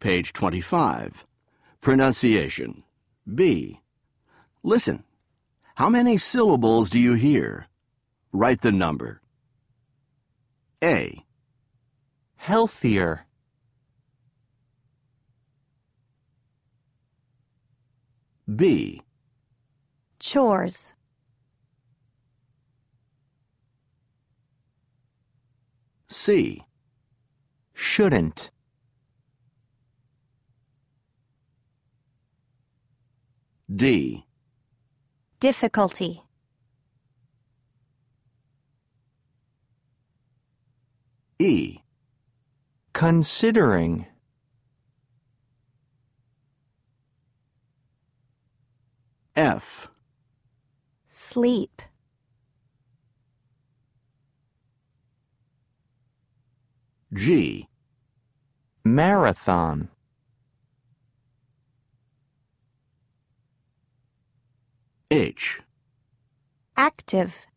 Page 25. Pronunciation. B. Listen. How many syllables do you hear? Write the number. A. Healthier. B. Chores. C. Shouldn't. D. Difficulty. E. Considering. F. Sleep. G. Marathon. H. Active.